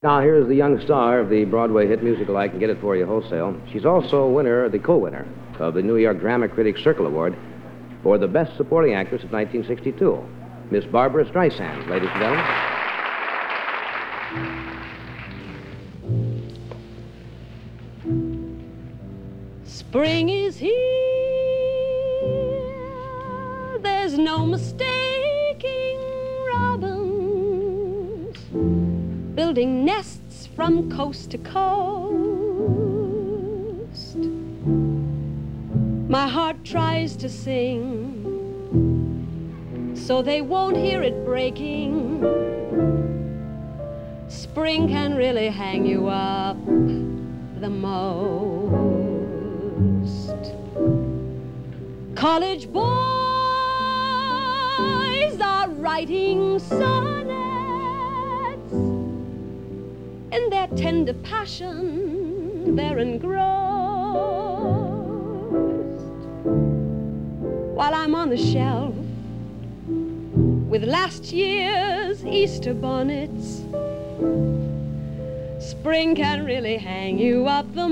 Now, here's the young star of the Broadway hit musical I Can Get It For You Wholesale. She's also the co-winner of the New York Drama Critics Circle Award for the Best Supporting Actress of 1962, Miss Barbra Streisand, ladies and gentlemen. Spring is here, there's no mistaking robins building nests from coast to coast. My heart tries to sing so they won't hear it breaking. Spring can really hang you up the most. College boys are writing sonnets. In their tender passion, they're engrossed. While I'm on the shelf with last year's Easter bonnets, spring can really hang you up the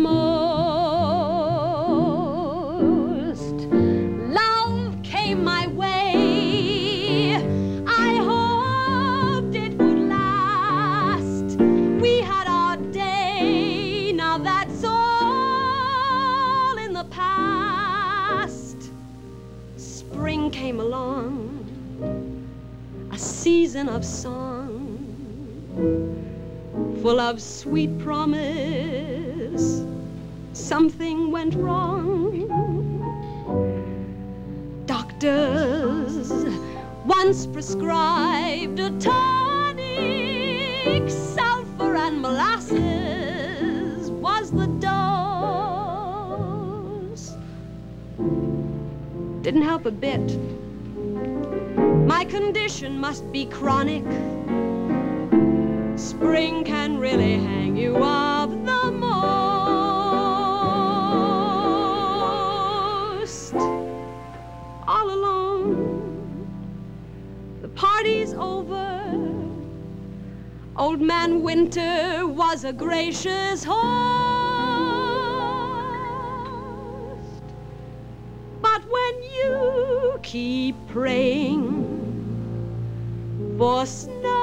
most. Love came my way, I hoped it would last. We had our day, now that's all in the past. Spring came along, a season of song, full of sweet promise. Something went wrong. Doctors once prescribed a tonic. Sulfur and molasses was the dose. Didn't help a bit. My condition must be chronic. Spring can really hang you up the most. All alone, the party's over. Old Man Winter was a gracious host. But when you keep praying for snow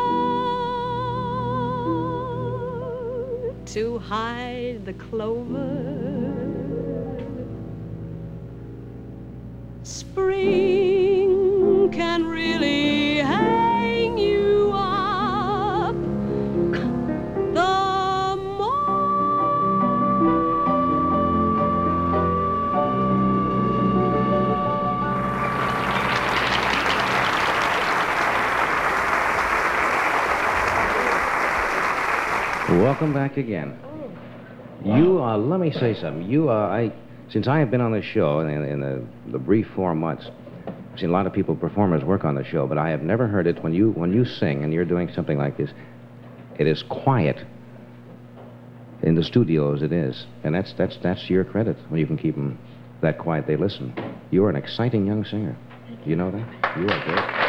to hide the clover, spring can really hang you up the most. Welcome back again. Let me say something. Since I have been on the show in the brief 4 months, I've seen a lot of people, performers, work on the show, but I have never heard it when you sing and you're doing something like this. It is quiet in the studio as it is, and that's your credit. When you can keep them that quiet, they listen. You are an exciting young singer. You know that? You are great.